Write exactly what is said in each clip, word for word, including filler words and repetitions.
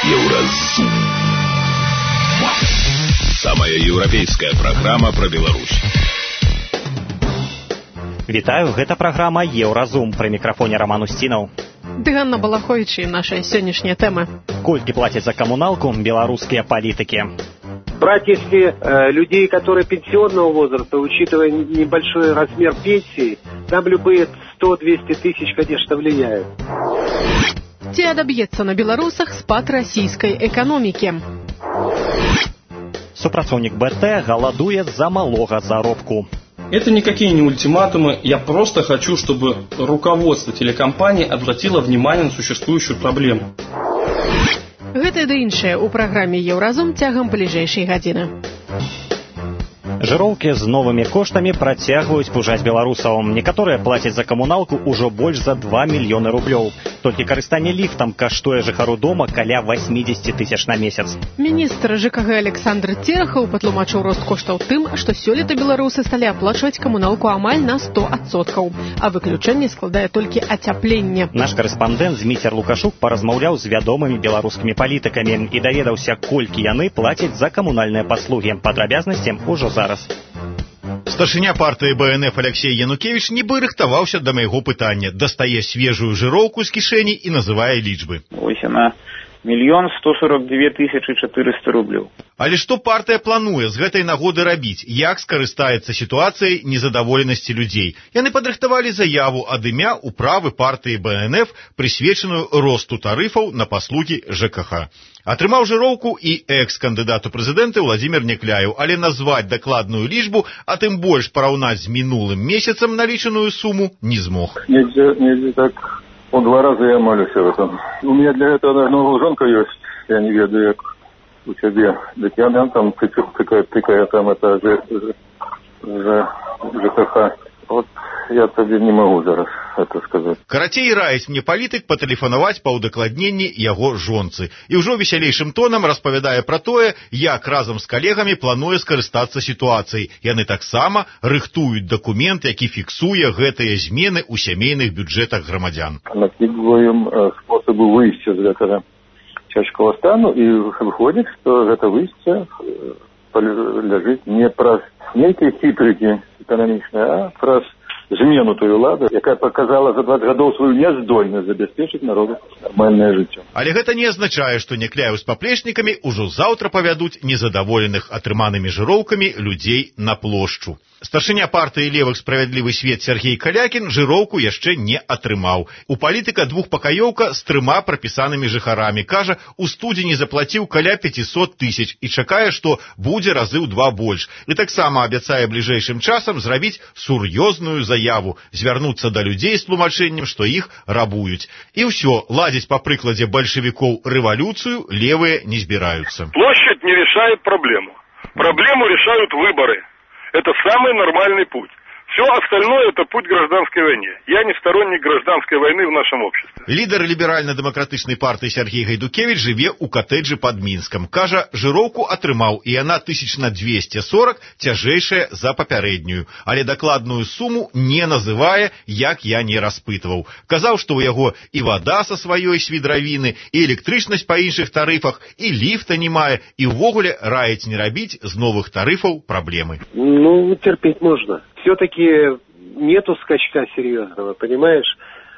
Еўразум. Самая еўрапейская праграма пра Беларусь. Вітаю, гэта праграма Еўразум. Пры мікрафоне Роман Устінаў. Ды Ганна Балахович і нашыя сённяшнія тэмы. Колькі плацяць за камуналку беларускія палітыки? Брать, если э, людей, которые пенсионного возраста, учитывая небольшой размер пенсии, там любые сто-двести тысяч, конечно, влияют. Ці адаб'ецца на беларусах спад расійскай эканомікі? Супрацоўнік БТ галадуе за малога заробку. Это никакие не ультиматумы, я просто хочу, чтобы руководство телекомпании обратило внимание на существующую проблему. Гэта да іншае ў праграме Еўразум цягам бліжэйшай гадзіны. Жыроўкі з новымі коштамі працягваюць пужаць беларусаў. Некаторыя плацяць за камуналку ўжо больш за два мільёны рублёў. Толькі карыстанне ліфтам каштуе жыхару дома каля восемьдесят тысяч на месяц. Міністр ЖКГ Александр Терехаў патлумачыў рост коштаў тым, што сёлета беларусы сталі аплачваць камуналку амаль на сто адсоткаў, а выключэнне складае толькі ацяпленне. Наш карэспандэнт Зміцер Лукашук паразмаўляў з вядомымі беларускімі палітыкамі і даведаўся, колькі яны плацяць за камунальныя паслугі. Падрабязнасці ўжо зараз. Старшыня партыі БНФ Алексей Янукевич нібы рыхтаваўся да майго пытання, дастае свежую жыроўку з кішэні і называе лічбы. Вось яна, мільён сто сорок две тысячы чатырыста рублёў. Але што партыя плануе з гэтай нагоды рабіць? Як скарыстаецца сітуацыяй незадаволенасці людзей? Яны падрыхтавалі заяву ад імя управы партыі БНФ, прысвечаную росту тарыфаў на паслугі ЖКХ. Атрымаў жыроўку і экс-кандыдат у прэзідэнты Владзімір Някляеў, але назваць дакладную лічбу, а тым больш параўнаць з мінулым месяцам налічаную суму не змог. Нельзя, нельзя так. Он два раза я молюсь в этом. У меня для этого одна волжанка есть, я не ведаю, как у тебя. Так я там тыкаю, тыкаю там это же, же, ЖКХ. Вот я тебе не могу зараз это сказать. Карацей, раіць мне палітык патэлефанаваць па ўдакладненні яго жонцы. І ўжо весялейшым тонам распавядае пра тое, як разам з калегамі плануе скарыстацца сітуацыяй. Яны таксама рыхтуюць дакумент, які фіксуе гэтыя змены ў сямейных бюджэтах грамадзян. Накидываем э, способы выйсця з гэтага цяжкага стану, і выходзіць, што гэта выйсце э, ляжыць не праз нейкія хітрыкі эканамічныя, а праз змену той улады, якая показала за двадцать гадоў сваю няздольнасць забяспечыць народу нармальнае жыццё. Але гэта не азначае, што Някляеў з паплечнікамі ўжо заўтра павядуць незадаволеных атрыманымі жыроўкамі людзей на плошчу. Старшыня партыі левых «Справядлівы свет» Сергей Калякін жыроўку яшчэ не атрымаў. У палітыка двухпакаёўка з трыма прапісанымі жыхарамі. Кажа, у студзені заплаціў каля пятьсот тысяч і чакае, што будзе разы ў два больш. І таксама абяцае бліжэйшым часам зрабіць сур'ёзную заяву, звярнуцца да людзей з тлумачэннем, што іх рабуюць. І ўсё, ладзіць па прыкладзе бальшавікоў рэвалюцыю левыя не збіраюцца. Площадь не решает проблему. Проблему решают выборы. Это самый нормальный путь. Все остальное – это путь к гражданской войне. Я не сторонник гражданской войны в нашем обществе. Лідар ліберальна-дэмакратычнай партыі Сергей Гайдукевич жыве ў катэджы пад Мінскам. Кажа, жыроўку атрымаў, і яна тысяч на двести сорок цяжэйшая за папярэднюю. Але дакладную суму не называе, як я не распытваў. Казаў, што ў яго і вада са сваёй свідравіны, і электрычнасць па іншых тарыфах, і ліфта не мае, і ўвогуле раіць не рабіць з новых тарыфаў праблемы. Ну, терпеть можно. Все-таки нету скачка серьезного, понимаешь?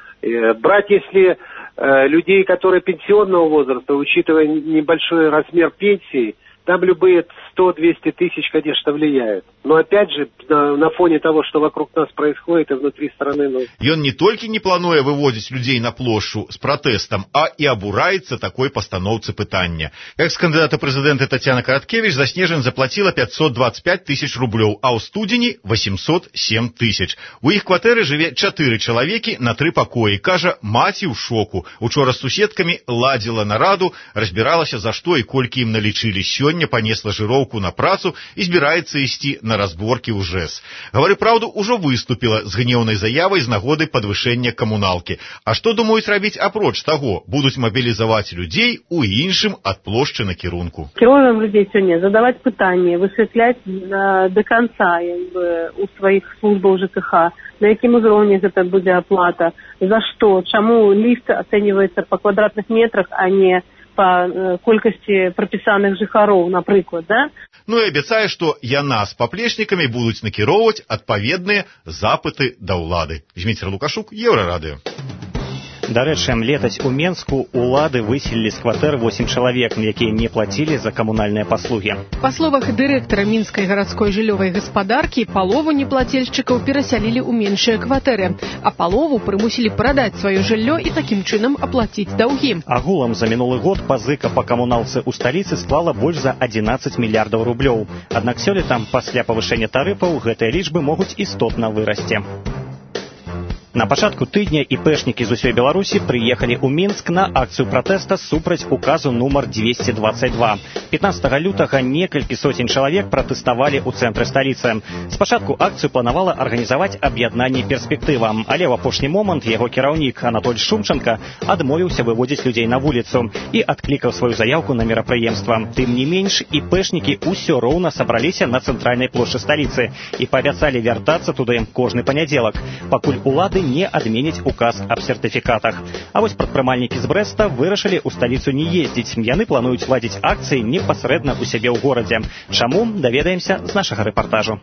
Брать, если э, людей, которые пенсионного возраста, учитывая небольшой размер пенсии, там любые сто-двести тысяч, конечно, влияют. Но опять же, на, на фоне того, что вокруг нас происходит и внутри страны... Ну... Ён не толькі не плануе выводзіць людзей на плошчу з пратэстам, а і абураецца такой пастаноўцы пытання. Экс-кандыдата прэзідэнта Тацяна Караткевич за снежань заплаціла пятьсот двадцать пять тысяч рублёў, а ў студзені восемьсот семь тысяч. У іх кватэры жыве чатыры чалавекі на тры пакоі. Кажа, маці ў шоку. Учора з суседкамі ладзіла нараду, разбіралася, за што і колькі ім налічылі. Сёння панесла жыроўку на працу і збіраецца ісці на разборкі ў ЖЭС. Гавары праўду, ўжо выступіла з гнеўнай заявай з нагоды падвышэння камуналкі. А што думаюць рабіць апроч таго? Будуць мабілізаваць людзей у іншым ад плошчы накірунку. Кіруем людзей сёння задаваць пытанні, высвятляць да канца у сваіх службаў ЖКХ, на якім узроўні гэта будзе аплата, за што, чаму ліфт ацэньваецца па квадратных метрах, а не па колькасці прапісаных жыхароў, напрыклад, да? Ну і абяцае, што яна з паплечнікамі будуць накіроўваць адпаведныя запыты да ўлады. Зміцер Лукашук, Еўрарадыё. Дарэчы, летась у Менску улады выселілі з кватэр восем чалавек, якія не плацілі за камунальныя паслугі. Па словах дырэктара мінскай гарадской жыллёвай гаспадаркі, палову неплацельшчыкаў перасялілі ў меншыя кватэры, а палову прымусілі прадаць сваё жыллё і такім чынам аплаціць даўгі. Агулам за мінулы год пазыка па камуналцы ў сталіцы склала больш за адзінаццаць мільярдаў рублёў. Аднак сёлета пасля павышэння тарыфаў гэтыя лічбы могуць істотна вырасці. На пачатку тыдня іпэшнікі з усёй Беларусі прыехалі ў Мінск на акцыю пратэста супраць указу нумар двести двадцать два. пятнадцатага лютага некалькі соцень чалавек пратэставалі ў цэнтры сталіцы. Спачатку акцыю планавала арганізаваць аб'яднанне «Перспектыва», але ў апошні момант яго кіраўнік Анатоль Шумченко адмовіўся выводзіць людзей на вуліцу і адклікаў сваю заяўку на мерапрыемства. Тым не менш, іпэшнікі ўсё роўна сабраліся на цэнтральнай плошчы сталіцы і паабяцалі вяртацца туды кожны панядзелак, пакуль улады не адменіць указ аб сертыфікатах. А вось прадпрымальнікі з Брэста вырашылі ў сталіцу не ездзіць. Яны плануюць ладзіць акцыі непасрэдна ў сябе ў горадзе. Чаму, даведаемся з нашага рэпартажу.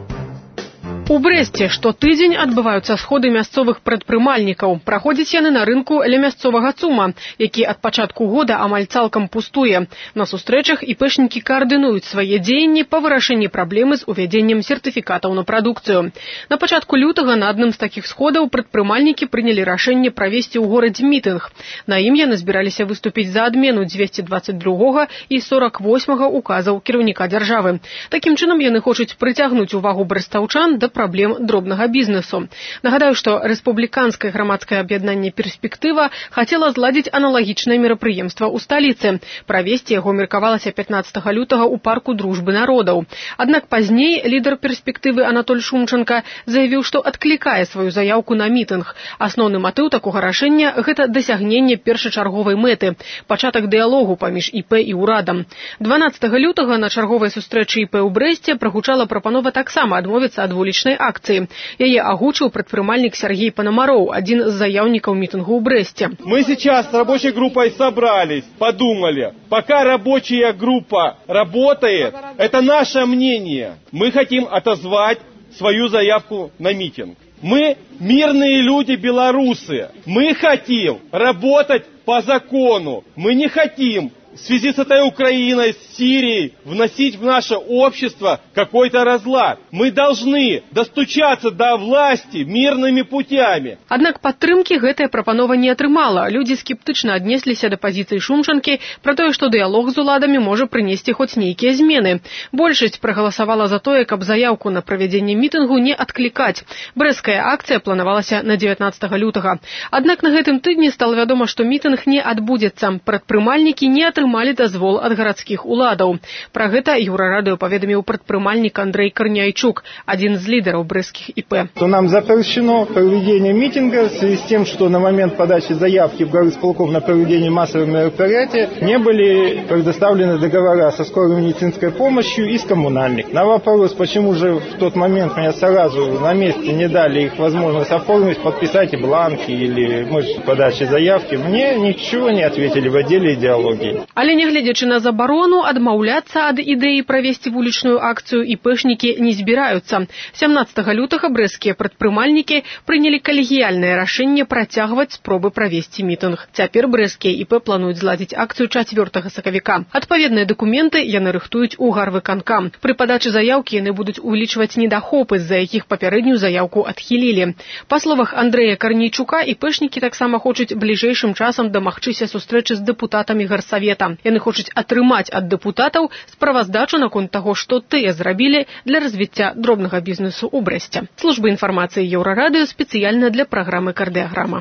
У Брэсце штотыдзень адбываюцца сходы мясцовых прадпрымальнікаў. Праходзяць яны на рынку ля мясцовага ЦУМа, які ад пачатку года амаль цалкам пустуе. На сустрэчах іпэшнікі каардынуюць свае дзеянні па вырашэнні праблемы з увядзеннем сертыфікатаў на прадукцыю. На пачатку лютага на адным з такіх сходаў прадпрымальнікі прынялі рашэнне правесці ў горадзе мітынг. На ім яны збіраліся выступіць за адмену двести двадцать другога і сорок восьмага указаў кіраўніка дзяржавы. Такім чынам яны хочуць прыцягнуць увагу брэстаўчан да праблем дробнага бізнесу. Нагадаю, што рэспубліканскае грамадскае аб'яднанне «Перспектыва» хацела зладзіць аналагічнае мерапрыемства ў сталіцы. Правесці яго меркавалася пятнадцатага лютага ў парку Дружбы народаў. Аднак пазней лідар «Перспектывы» Анатоль Шумченко заявіў, што адклікае сваю заяўку на мітынг. Асноўны матыў такога рашэння – гэта дасягненне першачарговай мэты – пачатак дыялогу паміж ІП і ўрадам. дванаццатага лютага на чарговай сустрэчы ІП ў Брэсце прагучала прапанова таксама адмовіцца ад вулічнай акции. Яе агучыў прадпрымальнік Сергей Пономаров, один из заяўнікаў митингу ў Бресте. Мы сейчас с рабочей группой собрались, подумали. Пока рабочая группа работает, это наше мнение. Мы хотим отозвать свою заявку на митинг. Мы мирные люди белорусы. Мы хотим работать по закону. Мы не хотим в связи с этой Украиной, с Сирией, вносить в наше общество какой-то разлад. Мы должны достучаться до власти мирными путями. Аднак падтрымкі гэтая прапанова не атрымала. Людзі скептычна аднесліся да пазіцыі Шумчанкі пра тое, што дыялог з уладамі можа прынесці хоць нейкія змены. Большасць прагаласавала за тое, каб заяўку на правядзенне мітынгу не адклікаць. Брэсцкая акцыя планавалася на дзевятнаццатага лютага. Аднак на гэтым тыдні стала вядома, што мітынг не адбудзецца. Прадпрымальнікі не атрымалі атрымалі дазвол ад гарадскіх уладаў. Пра гэта Еўрарадыё паведаміў прадпрымальнік Андрей Корняйчук, один из лидеров брэсцких ИП. То нам запрещено проведение митинга в связи с тем, что на момент подачи заявки в горисполком на проведение массового мероприятия не были предоставлены договора со скорой медицинской помощью и с коммунальных. На вопрос, почему же в тот момент мне сразу на месте не дали их возможность оформить, подписать бланки или подачи заявки, мне ничего не ответили в отделе идеологии. Але нягледзячы на забарону, адмаўляцца ад ідэі правесці вулічную акцыю іпэшнікі не збіраюцца. сямнаццатага лютага брэсцкія прадпрымальнікі прынялі калегіяльнае рашэнне працягваць спробы правесці мітынг. Цяпер брэсцкія ІП плануюць зладзіць акцыю чацвёртага сакавіка. Адпаведныя дакументы яны рыхтуюць у гарвыканкам. Пры падачы заяўкі яны будуць увелічваць недахопы, з-за якіх папярэднюю заяўку адхілілі. Па словах Андрэя Карнейчука, іпэшнікі таксама хочуць бліжэйшым часам дамагчыся сустрэчы з дэпутатамі гарсавета. Яны хочуць атрымаць ад дэпутатаў справаздачу наконт таго, што тыя зрабілі для развіцця дробнага бізнесу ў Брэсце. Служба інфармацыі Еўрарадыё спецыяльна для праграмы «Кардыаграма».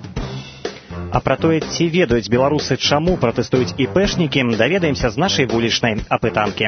А пра тое, ці ведаюць беларусы, чаму пратэстуюць іпэшнікі, даведаемся з нашай вулічнай апытанкі.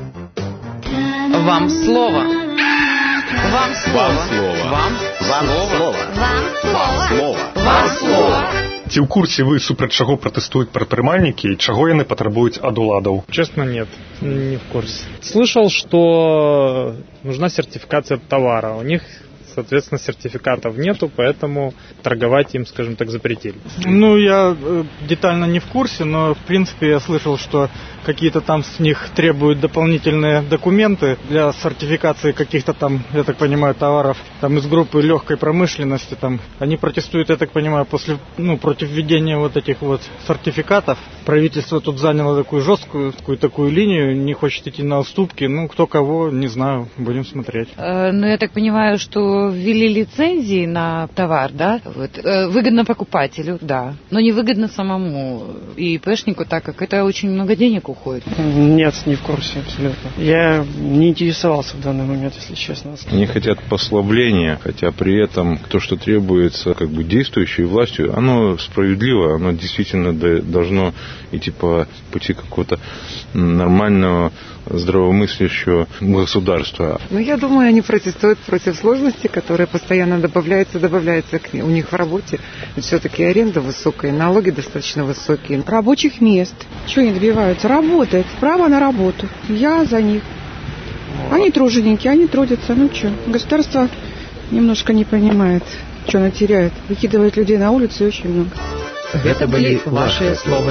Вам слова. Вам слова. Вам слова. Вам слова. Вам слова. Ці ў курсе вы, супраць чаго пратэстуюць прадпрымальнікі і чаго яны патрабуюць ад уладаў? Честно, нет, не в курсе. Слышал, что нужна сертификация товара. У них соответственно, сертификатов нету, поэтому торговать им, скажем так, запретили. Ну, я детально не в курсе, но, в принципе, я слышал, что какие-то там с них требуют дополнительные документы для сертификации каких-то там, я так понимаю, товаров там из группы легкой промышленности. Там. Они протестуют, я так понимаю, после, ну, против введения вот этих вот сертификатов. Правительство тут заняло такую жесткую, такую, такую линию, не хочет идти на уступки. Ну, кто кого, не знаю, будем смотреть. Э, ну, я так понимаю, что ввели лицензии на товар, да? Вот. Э, выгодно покупателю, да, но не выгодно самому ИПшнику, так как это очень много денег уходит. Нет, не в курсе абсолютно. Я не интересовался в данный момент, если честно. Они хотят послабления, хотя при этом то, что требуется как бы действующей властью, оно справедливо, оно действительно должно идти по пути какого-то нормального, здравомыслящего государства. Ну, я думаю, они протестуют против сложностей, которые постоянно добавляются, добавляются к ним. У них в работе все-таки аренда высокая, налоги достаточно высокие. Рабочих мест. Чего они добиваются? Работать. Право на работу. Я за них. Они труженики, они трудятся. Ну что, государство немножко не понимает, что оно теряет. Выкидывает людей на улицу очень много. Это были ваши слова.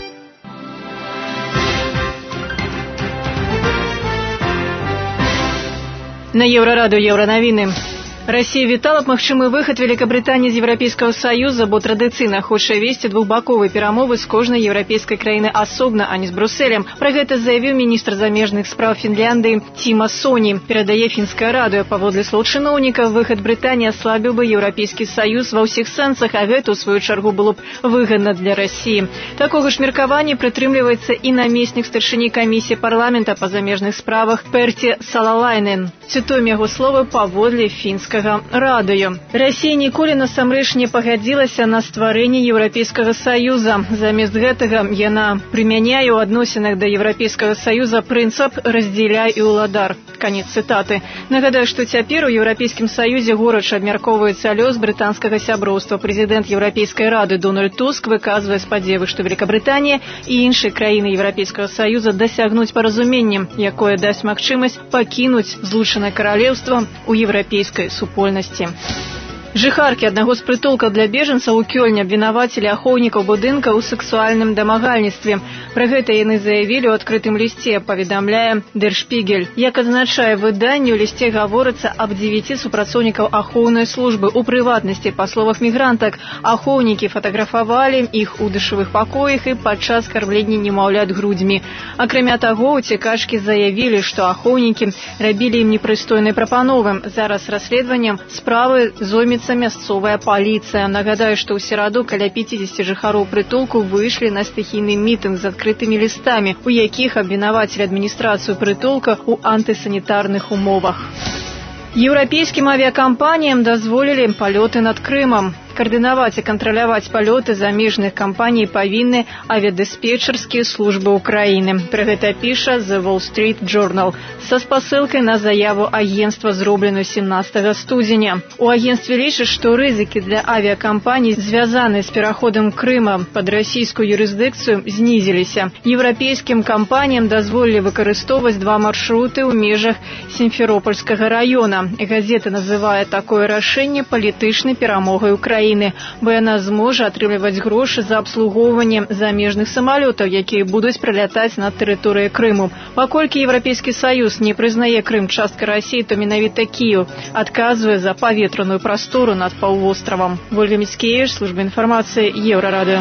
На Еврорадио Евронавіны. Расія вітала б магчымы выхад Великабрытаніі з Еўрапейскага Саюза, бо традыцыйна хоча весці двухбаковыя перамовы з кожнай еўрапейскай краіны асобна, а не з Брусэлем. Пра гэта заявіў міністр замежных спраў Фінляндыі Тіма Соні. Перадае фінскае радыё. Паводле слоў чыноўніка, выхад Брытаніі аслабіў бы Еўрапейскі Саюз ва ўсіх сэнсах, а гэта, у сваю чаргу, было б выгадна для Расіі. Такога ж меркавання прытрымліваецца і намеснік старшыні камісіі парламента па замежных справах Перти Салалайнен. Цытуем яго словы паводле фінскага радыё. Расія ніколі насамрэч не пагадзілася на стварэнне Еўрапейскага Саюза. Замест гэтага яна прымяняе ў адносінах да Еўрапейскага Саюза прынцып «раздзеляй і ўладар». Канец цытаты. Нагадаю, што цяпер у Еўрапейскім Саюзе горача абмяркоўваецца лёс брытанскага сяброўства. Прэзідэнт Еўрапейскай рады Дональд Туск выказвае спадзевы, што Великабрытанія і іншыя краіны Еўрапейскага Саюза дасягнуць паразуменне, якое дасць магчымасць пакінуць злучанае каралеўства ў еўрапейскай супольнасці. Жыхаркі аднаго з прытулкаў для бежанцаў у Кёльні абвінавацілі ахоўнікаў будынка ў сексуальным дамагальніцтве. Пра гэта яны заявілі ў адкрытым лісце, паведамляе Der Spiegel. Як адзначае выданне, у лісце гаворыцца аб дзевяці супрацоўнікаў ахоўнай службы. У прыватнасці, па словах мігрантак, ахоўнікі фатаграфавалі іх у душавых пакоях і падчас кармлення немаўлят грудзьмі. Акрамя таго, уцекачкі заявілі, што ахоўнікі рабілі ім непрыстойныя прапановы. Зараз расследаваннем справы зоймецца мясцовая паліцыя. Нагадаю, што ў сераду каля пяцідзесяці жыхароў прытулку выйшлі на стыхійны мітынг з адкрытымі лістамі, у якіх абвінавацілі адміністрацыю прытулка ў антысанітарных умовах. Еўрапейскім авіякампаніям дазволілі палёты над Крымам. Каардынаваць і кантраляваць палёты замежных кампаній павінны авіядыспетчарскія службы ўкраіны. Пра гэта піша The Wall Street Journal са спасылкай на заяву агенцтва, зробленую семнадцатага студзеня. У агенцтве лічаць, што рызыкі для авіякампаній, звязаныя з пераходам Крыма пад расійскую юрысдыкцыю, знізіліся. Еўрапейскім кампаніям дазволілі выкарыстоўваць два маршруты ў межах Сімферопольскага раёна. Газета называе такое рашэнне палітычнай перамогай Украіны, бо яна зможа атрымліваць грошы за абслугоўванне замежных самалётаў, якія будуць прылятаць над тэрыторыяй Крыму. Паколькі Еўрапейскі Саюз не прызнае Крым часткай Расіі, то менавіта Кіеў адказвае за паветраную прастору над паўвостравам. Ольга Міцкевіч, служба інфармацыі, Еўрарадыё.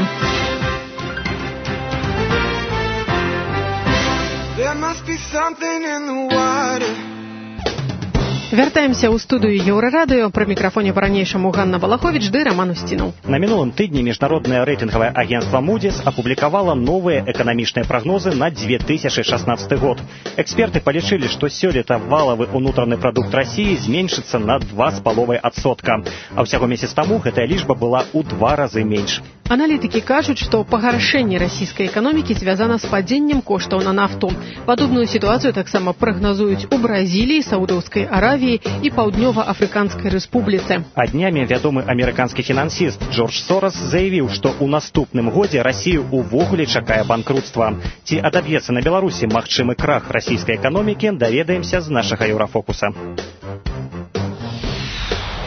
Вяртаемся ў студыю Еўрарадыё. Пры мікрафоне па-ранейшаму Ганна Балаховіч ды Раман Усцінаў. На мінулым тыдні міжнароднае рэйтынгавае агенцтва Moody's апублікавала новыя эканамічныя прагнозы на две тысячы шаснаццаты год. Эксперты палічылі, што сёлета валавы ўнутраны прадукт Расіі зменшыцца на два з паловай адсотка, а ўсяго месяц таму гэтая лічба была ў два разы менш. Аналітыкі кажуць, што пагаршэнне расійскай эканомікі звязана з падзеннем коштаў на нафту. Падобную сітуацыю таксама прагназуюць у Бразіліі, Саудаўскай Аравіі і Паўднёва-Афрыканскай рэспубліцы. А днямі вядомы амерыканскі фінансіст Джордж Сорас заявіў, што ў наступным годзе Расію увогуле чакае банкрутства. Ці адаб'ецца на Беларусі магчымы крах расійскай эканомікі, даведаемся з нашага Еўрафокуса.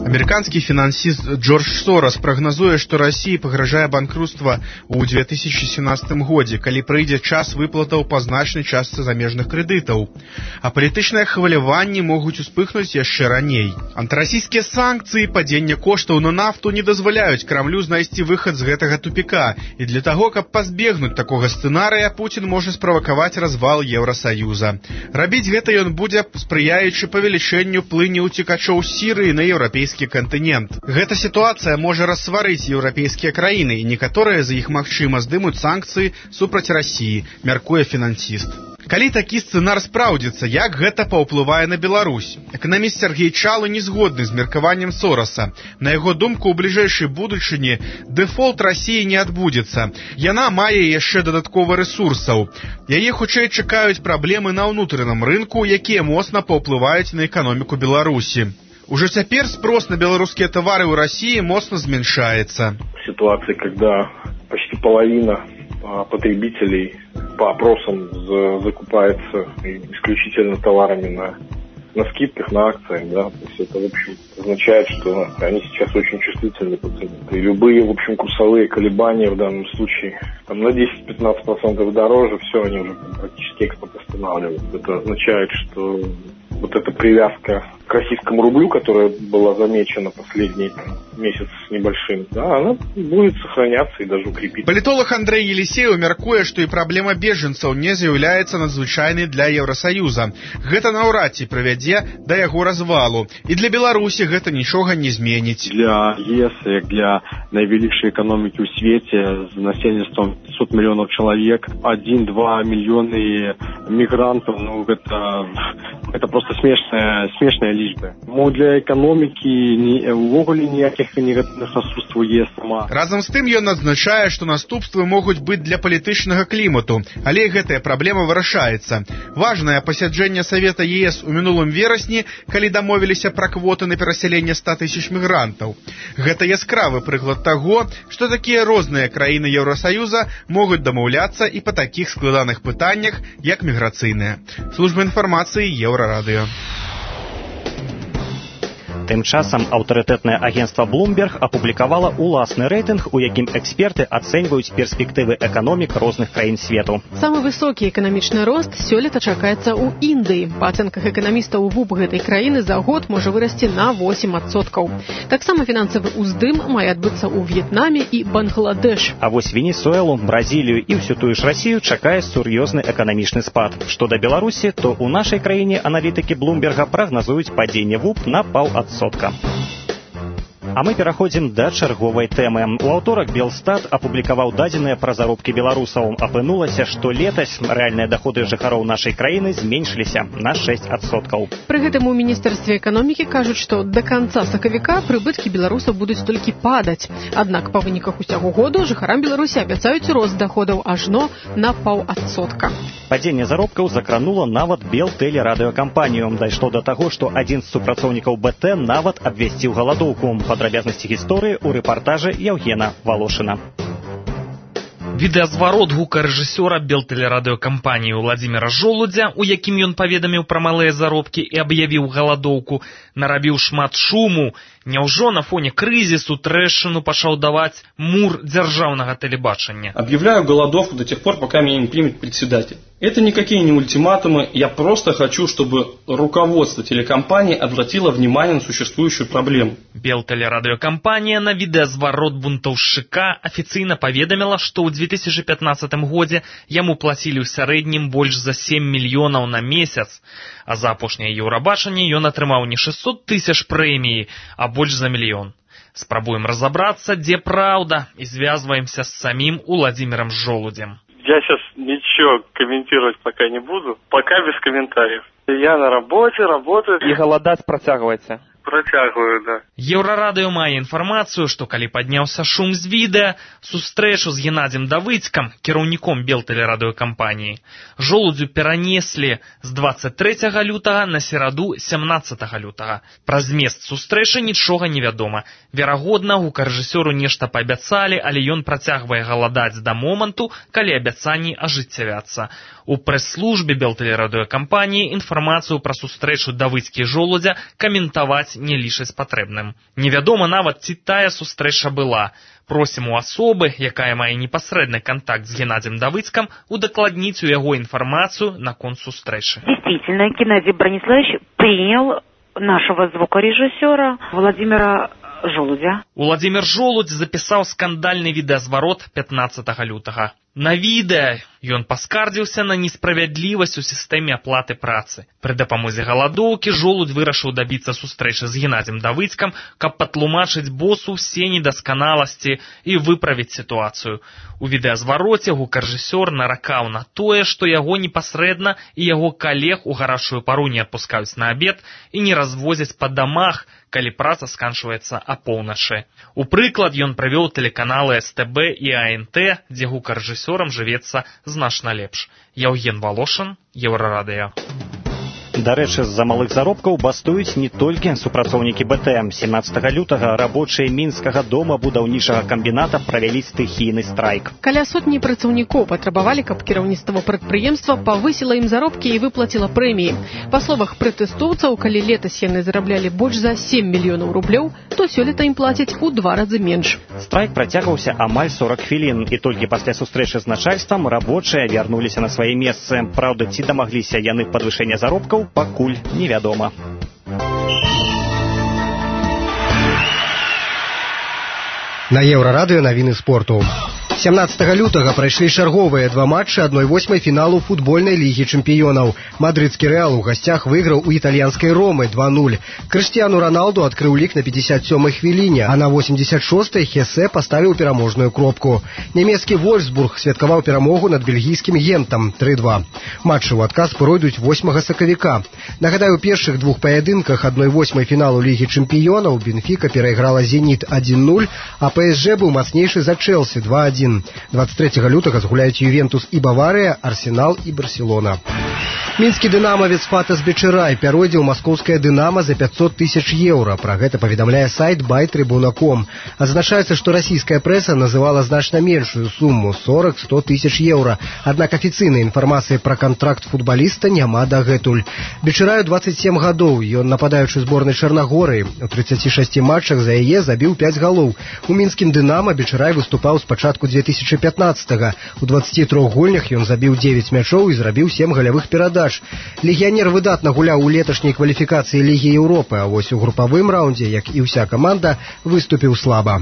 Американскі фінансіст Джордж Сорас прагназуе, што Расіі пагражае банкруцтва ў две тысячи семнадцатым годзе, калі прыйдзе час выплатаў па значнай частцы замежных крэдытаў. А палітычныя хваляванні могуць успыхнуць яшчэ раней. Антырасійскія санкцыі, падзенне коштаў на нафту не дазваляюць Крамлю знайсці выхад з гэтага тупіка. І для таго, каб пазбегнуць такога сцэнарыя, Пуцін можа справакаваць развал Еўрасаюза. Рабіць гэта ён будзе, спрыяючы павелічэнню плыні ўцекачоў з Сірыі на еўрапейскі кантынент. Гэта сітуацыя можа рассварыць еўрапейскія краіны, і некаторыя з іх, магчыма, здымуць санкцыі супраць Расіі, мяркуе фінансіст. Калі такі сцэнар спраўдзіцца, як гэта паўплывае на Беларусь? Эканаміст Сергей Чалы не згодны з меркаваннем Сораса. На яго думку, у бліжэйшай будучыні дэфолт Расіі не адбудзецца. Яна мае яшчэ дадаткова рэсурсаў. Яе хутчэй чакаюць праблемы на ўнутраным рынку, якія моцна паўплываюць на эканоміку Беларусі. Уже цяпер спрос на белорусские товары в России моцно зменшается. Ситуация, когда почти половина потребителей по опросам закупается исключительно товарами на, на скидках, на акциях, да, то есть это, в общем, означает, что они сейчас очень чувствительны по цене. И любые, в общем, курсовые колебания в данном случае там, на десять-пятнадцать процентов дороже, все, они уже практически экспорт останавливают. Это означает, что вот эта привязка к российскому рублю, которая была замечена последний месяц с небольшим, да, она будет сохраняться и даже укрепиться. Политолог Андрей Елисеев мяркуе, што і праблема беженцаў не з'яўляецца надзвычайнай для Еўрасаюза. Гэта наўрад ці прывядзе да яго развалу. І для Беларусі гэта нічога не зменіць. Для ЕС, як для найвялікшай эканомікі ў свеце з насельніцтвам пятьсот мільёнаў чалавек, один-два мільёны мігрантаў, ну гэта это просто смешная смешная лічба. Мо для эканомікі ні увогуле ніякіх негатыўных наступстваў ЕС сама. Разам з тым ён адзначае, што наступствы могуць быць для палітычнага клімату, але гэтая праблема вырашаецца. Важнае пасяджэнне Савета ЕС у мінулым верасні, калі дамовіліся пра квоты на перасяленне ста тысяч мігрантаў. Гэта яскравы прыклад таго, што такія розныя краіны Еўрасаюза могуць дамаўляцца і па такіх складаных пытаннях, як міграцыйныя. Служба інфармацыі Еўрарадыё. Тым часам аўтарытэтнае агенцтва Bloomberg апублікавала уласны рэйтынг, у якім эксперты ацэньваюць перспектывы эканомік розных краін свету. Самы высокі эканамічны рост сёлета чакаецца ў Індыі. Па ацэнках эканамістаў, вуп гэтай краіны за год можа вырасці на восемь адсоткаў. Таксама фінансавы ўздым мае адбыцца ў В'етнаме і Бангладэш. А вось Венесуэлу, Бразілію і ўсю тую ж Расію чакае сур'ёзны эканамічны спад. Што да Беларусі, то ў нашай краіне аналітыкі Блумберга прагназуюць падзенне вуп на паўадсотка. А мы пераходзім да чарговай тэмы. У аўторак Белстат апублікаваў дадзеныя пра заробкі беларусаў. Апынулася, што летась рэальныя даходы жыхароў нашай краіны зменшыліся на шэсць адсоткаў. Пры гэтым у міністэрстве эканомікі кажуць, што да канца сакавіка прыбыткі беларусаў будуць толькі падаць. Аднак па выніках усяго году жыхарам Беларусі абяцаюць рост даходаў ажно на паўадсотка. Падзенне заробкаў закранула нават Белтэлерадыёкампанію. Дайшло да таго, што адзін з супрацоўнікаў БТ нават абвясціў галадоўку. Падрабязнасці гісторыі ў рэпартажы Яўгена Волошына. Відэазварот гукарэжысёра Белтэлерадыёкампаніі Владзіміра Жолудзя, у якім ён паведаміў пра малыя заробкі і аб'явіў галадоўку, нарабіў шмат шуму. Няўжо на фоне крызісу трэшчыну пачаў даваць мур дзяржаўнага тэлебачання? Объявляю голодовку до тех пор, пока меня не примет председатель. Это никакие не ультиматумы, я просто хочу, чтобы руководство телекомпании обратило внимание на существующую проблему. Белтэлерадыёкампанія на відэазварот бунтаўшчыка афіцыйна паведаміла, што ў две тысячи пятнадцатым годзе яму плацілі ў сярэднім больш за сем мільёнаў на месяц, а за апошняе Еўрабачанне ён атрымаў не шэсцьсот тысяч прэміі, а больш за мільён. Спрабуем разобраться, дзе праўда, и связываемся с самим Владимиром Жолудем. Я сейчас ничего комментировать пока не буду, пока без комментариев. Я на работе, работаю. И голодать протягивается. Протягиваю, да. Еўрарадыё мае інфармацыю, што калі падняўся шум з відэа, сустрэчу з Геннадзем Давыдзькам, кіраўніком Белтэлерадыёкампаніі, Жолудзю перанеслі з двадцать трэцяга лютага на сераду сямнаццатага лютага. Пра змест сустрэчы нічога не вядома. Верагодна, гукарэжысёру нешта паабяцалі, але ён працягвае галадаць да моманту, калі абяцанні ажыццявяцца. У прэс-службе Белтэлерадыёкампаніі інфармацыю пра сустрэчу Давыдзькі-Жолудзя каментаваць не лічаць патрэбным. Невядома нават, ці тая сустрэча была. Просім у асобы, якая мае непасрэдны контакт з Геннадием Давыдским, удакладніць у яго інфармацию наконт сустрэчы. Действительно, Геннадий Брониславович принял нашего звукорежиссера Владимира Жолудя. Владимир Жолудь запісаў скандальны відэазварот пятнадцатага лютага. На відэа ён паскардзіўся на несправядлівасць у сістэме аплаты працы. Пры дапамозе галадоўкі Жолудь вырашыў дабіцца сустрэчы з Геннадием Давыдским, каб патлумачыць босу ўсе недасканаласці і выправіць сітуацыю. У відэазвароце гукарэжысёр наракаў на тое, што яго непасрэдна і яго калег у гарачую пару не адпускаюць на абед і не развозяць па дамах, калі праца сканчваецца апоўначы. У прыклад ён прывёў тэлеканалы эс тэ бэ і а эн тэ, дзе гукарэжысёрам жывецца значна лепш. Яўген Волошин, Еўрарадыё. Дарэчы, з-за малых заробкаў бастуюць не толькі супрацоўнікі бэ тэ. семнадцатага лютага рабочыя мінскага дома будаўнічага камбіната правялі стыхійны страйк. Каля сотні працаўнікоў патрабавалі, каб кіраўніцтва прадпрыемства павысіла ім заробкі і выплаціла прэміі. Па словах пратэстоўцаў, калі летась яны зараблялі больш за сем мільёнаў рублёў, то сёлета ім плацяць у два разы менш. Страйк працягваўся амаль сорок хвілін, і толькі пасля сустрэчы з начальствам рабочыя вярнуліся на свае месцы. Праўда, ці дамагліся яны падвышэння заробкаў, пакуль невядома. На Еўрарадыё навіны спорту. семнадцатага лютага прайшлі чарговыя два матчы адной восьмай фіналу футбольнай лігі чэмпіёнаў. Мадрыдскі Рэал у гасцях выйграў у італьянскай Ромы два нуль. Крыштиану Роналду адкрыў лік на пятьдесят сёмай хвіліне, а на восемьдесят шостай Хесе паставіў пераможную кропку. Нямецкі Вольфсбург святкаваў перамогу над бельгійскім Гентам тры два. Матчы ў адказ пройдуць восьмага сакавіка. Нагадаю, у першых двух паядынках адной восьмай фіналу лігі чэмпіёнаў Бенфіка перайграла Зеніт адзін нуль, а пэ эс жэ быў мацнейшы за Чэлсі два адзін. двадцать трэцяга лютага згуляюць Ювентус і Баварыя, Арсенал і Барселона. Мінскі дынамавец Фатас Бечарай пяройдзе ў маскоўскае дынама за пятьсот тысяч еўра. Пра гэта паведамляе сайт бай трибуна точка ком. Адзначаецца, што расійская прэса называла значна меншую суму сорок сто тысяч еўра. Аднак афіцыйнай інфармацыі пра кантракт футбаліста няма дагэтуль. Бечараю двадцать семь гадоў. Ён нападаючы зборнай Чарнагорыі. У тридцати шести матчах за яе забіў пять галоў. У мінскім дынама Бечарай выступаў з пачатку две тысячи пятнадцатага. У двадцати трёх гульнях ён забіў девять мячоў і зрабіў семь галявых перадач. Легіянер выдатна гуляў у леташняй кваліфікацыі Лігі Еўропы, а вось у групавым раўндзе, як і ўся каманда, выступіў слаба.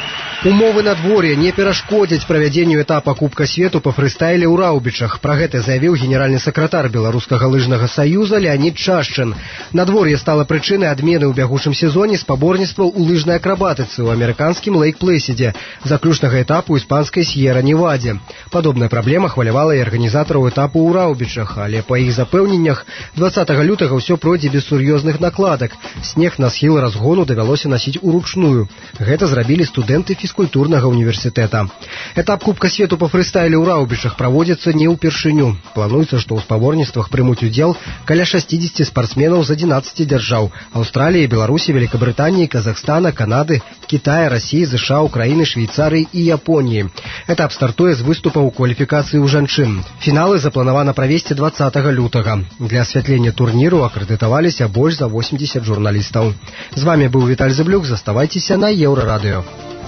Умовы надвор'я не перашкодзяць правядзенню этапа Кубка свету па фрыстайле ў Раўбічах. Пра гэта заявіў генеральны сакратар Беларускага лыжнага саюза Леонид Чашчын. Надвор'е стала прычынай адмены ў бягучым сезоне спаборніцтваў у лыжнай акрабатыцы ў амерыканскім Лейк-Плэсідзе, заключнага этапу іспанскай Сьерра-Невадзе. Падобная праблема хвалявала і арганізатараў этапу ў Раўбічах, але па іх запэўненнях двадцатага лютага ўсё пройдзе без сур'ёзных накладак. Снег на схілы разгону давялося насіць уручную. Гэта зрабілі студэнты фізкультурнага універсітэта. Этап Кубка свету па фрыстайле ў Раўбічах праводзіцца не ўпершыню. Плануецца, што ў спаборніцтвах прымуць удзел каля шестидесяти спартсменаў з адзінаццаці дзяржаў: Аўстраліі, Беларусі, Великабрытаніі, Казахстана, Канады, Китая, Расіі, ЗША, Украіны, Швейцарыі і Японіі. Этап стартуе з выступаў у кваліфікацыі ў жанчын. Фіналы запланавана правесці двадцатага лютага. Для асвятлення турніру акрэдытаваліся больш за восемьдесят журналістаў. З вами быў Віталь Зыблюк. Заставайцеся на Еўрарадыё.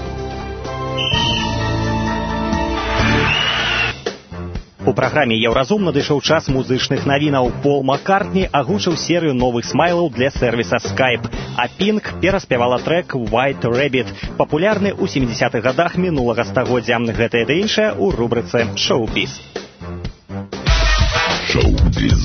У праграме «Еўразум» надышоў час музычных навінаў. Пол Маккартні агучыў серыю новых смайлаў для сэрвіса Skype, а Pink пераспявала трэк «White Rabbit», папулярны ў сямідзесятых гадах мінулага стагоддзя. Гэтае ды іншае ў рубрыцы «Шоу-біз». Шоу-біз.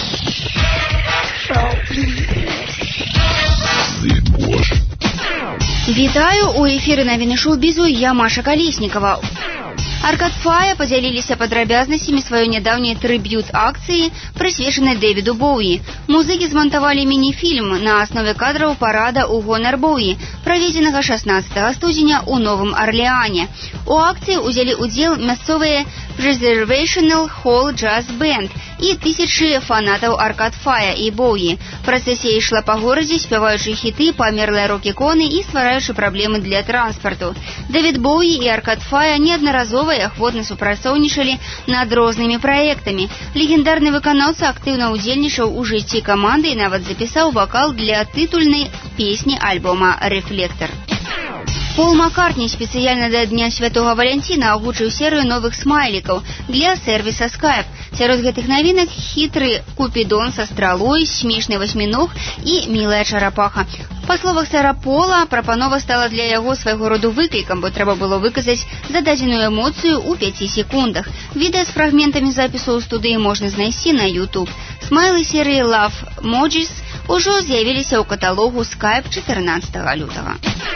Вітаю, у эфіры навіны шоу-бізу, я Маша Калеснікава. Аркад Фая падзяліліся падрабязнасцямі сваёй нядаўняй трыб'ют-акцыі, прысвечанай Дэвіду Боуі. Музыкі змантавалі міні-фільм на аснове кадраў парада ў гонар Боуі, праведзенага шаснаццатага студзеня ў Новым Арлеане. У акцыі ўзялі ўдзел мясцовыя Preservational Hall Jazz Band і тысячы фанатаў Аркад Фая і Боуі. Працэсія ішла па горадзе, спяваючы хіты памерлыя рок-іконы і ствараючы праблемы для транспарту. Дэвід Боуі і Аркад Фая неаднаразова жыццёва і ахвотна супрацоўнічалі над рознымі праектамі. Легендарны выканаўца актыўна ўдзельнічаў у жыцці каманды і нават запісаў вакал для тытульнай песні альбома «Рефлектор». Пол Маккартні спецыяльна да Дня Святога Валянціна агучыў серыю новых смайлікаў для сервіса Skype. Сярод гэтых навінак хітры купідон са стралой, смешны васьміног і мілая чарапаха. Па словах сэра Пола, прапанова стала для яго свайго роду выклікам, бо трэба было выказаць зададзеную эмоцыю ў пяці секундах. Відэа з фрагментамі запісу ў студыі можна знайсці на YouTube. Смайлы серыі Love Emojis ужо з'явіліся ў каталогу Skype чатырнаццатага лютага.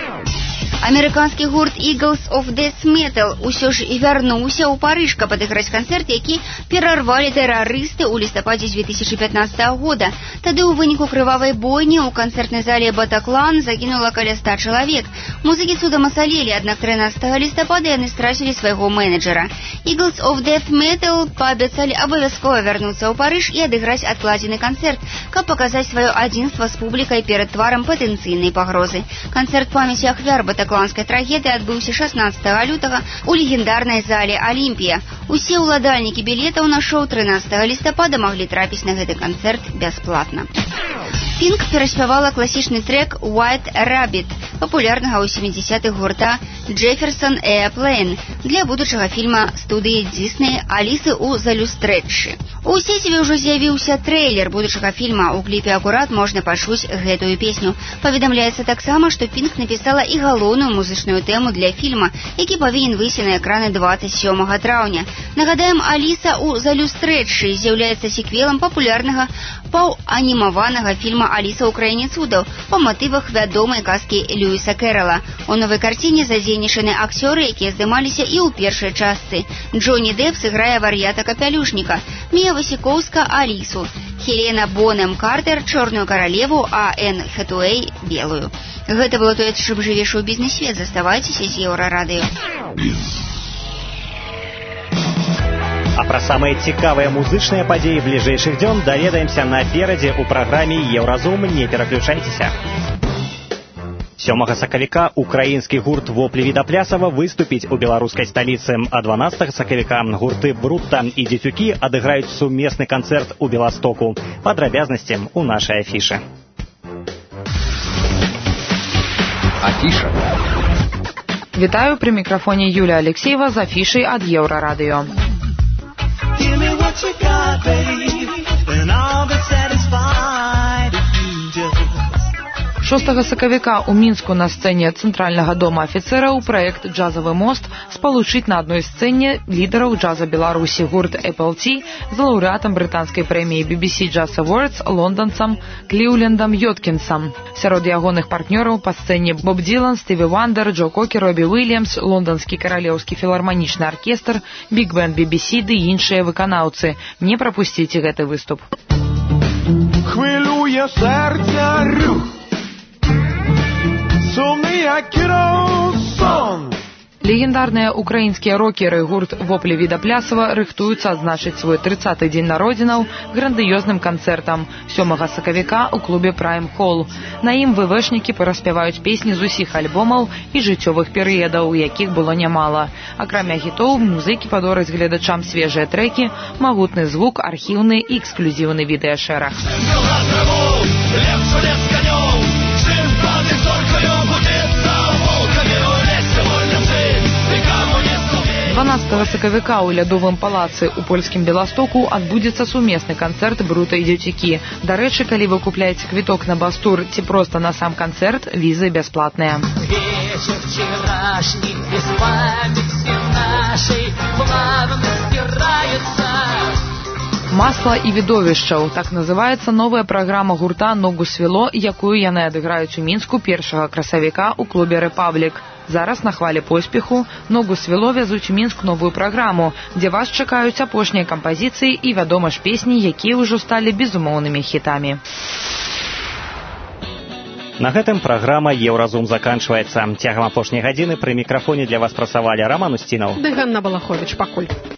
Амерыканскі гурт Eagles of Death Metal усё ж і вярнуўся ў Парыж, каб адыграць канцэрт, які перарвалі тэрарысты ў лістападзе дзве тысячы пятнаццатага года. Тады ў выніку крывавай бойні ў канцэртнай зале Батаклан загінула каля ста чалавек. Музыкі цудам асалелі, аднак трынаццатага лістапада яны страцілі свайго менеджера. Eagles of Death Metal паабяцалі абавязкова вярнуцца ў Парыж і адыграць адкладзены канцэрт, каб паказаць сваё адзінства з публікай перад тварам патэнцыйнай пагрозы. Канцэрт памяці ахвяр Батакланскай трагедыі адбыўся шаснаццатага лютага ў легендарнай зале «Алімпія». Усе ўладальнікі білетаў на шоу трынаццатага лістапада маглі трапіць на гэты канцэрт бясплатна. Пінк пераспявала класічны трэк «White Rabbit» папулярнага ў сямідзесятых гурта «Jefferson Airplane» для будучага фільма студыі Disney «Алісы ў залюстрэчы». У сеціве ўжо з'явіўся трэйлер будучага фільма. У кліпе акурат можна пачуць гэтую песню. Паведамляецца таксама, што Пінк напісала і галоўную музычную тэму для фільма, які павінен выйсці на экраны дваццаць сёмага траўня. Нагадаем, «Аліса ў залюстрэчы» з'яўляецца сіквелам папулярнага паўанімаванага фільма «Аліса ў краіне цудаў» па матывах вядомай казкі Льюіса Кэрролла. У новай карціне задзейнічаны акцёры, якія здымаліся і ў першай частцы. Джонні Дэпп сыграе вар'ята-капялюшніка, Мія Васікоўска – Алісу, Хелена Бонем Картер – чорную каралеву, а Энн Хэтэуэй – белую. Гэта было тое, чым жыве шоу-бізнес-свет. Заставайцеся з Еўрарадыё. А пра самыя цікавыя музычныя падзеі бліжэйшых дзён даведаемся наперадзе ў праграме «Еўразум». Не пераключайцеся. сёмага сакавіка украінскі гурт «Воплі Відаплясава» выступіць у беларускай сталіцы. А дванаццатага сакавіка гурты «Брутта» і «Дзецюкі» адыграюць сумесны канцэрт у Беластоку. Падрабязнасці у нашай афішы. Афіша. Вітаю, пры мікрафоне Юлія Алексеева з афішай ад Еўрарадыё. шостага сакавіка ў Мінску на сцэне Цэнтральнага дома афіцэраў праект «Джазавы мост» спалучыць на адной сцэне лідараў джаза Беларусі гурт Apple Tea з лаўрэатам брытанскай прэміі би би си Jazz Awards лонданцам Кліўлендам Йоткінсам. Сярод ягоных партнёраў па сцэне Боб Дилан, Стыві Вандер, Джо Кокер, Робі Уильямс, лонданскі каралеўскі філарманічны аркестр, биг-бэнд би би си ды іншыя выканаўцы. Не прапусціце гэты выступ. Хвилює серця рух, сумний як сон. Легендарныя украінскія рокеры гурт «Воплі Відаплясава» рыхтуюцца адзначыць свой трыццаты дзень народзінаў грандыёзным канцэртам сёмага сакавіка ў клубе Prime Hall. На ім ВВшнікі параспяваюць песні з усіх альбомаў і жыццёвых перыядаў, якіх было нямала. Акрамя хітоў, музыкі падораць гледачам свежыя трэкі, магутны звук, архіўны і эксклюзіўны відэашэраг. дванаццатага сакавіка ў лядовым палацы ў польскім Беластоку адбудзецца сумесны канцэрт «Брута» і «Дзецюкі». Дарэчы, калі вы купляеце квіток на бас-тур ці проста на сам канцэрт, візы бясплатныя. Вечер вчерашний, без памяти нашей, плавно стирается. «Масла і відовішчаў» – так называецца новая праграма гурта «Ногу свело», якую яны адыграюць у Мінску першага красавіка ў клубе «Рэпаблік». Зараз на хвале поспеху «Ногу свело» вязуць у Мінск новую праграму, дзе вас чакаюць апошнія кампазіцыі і, вядома ж, песні, якія ўжо сталі безумоўнымі хітамі. На гэтым праграма «Еўразум» заканчваецца. Цягам апошняй гадзіны пры мікрафоне для вас працавалі Роман Устінаў ды Ганна Балаховіч. Пакуль.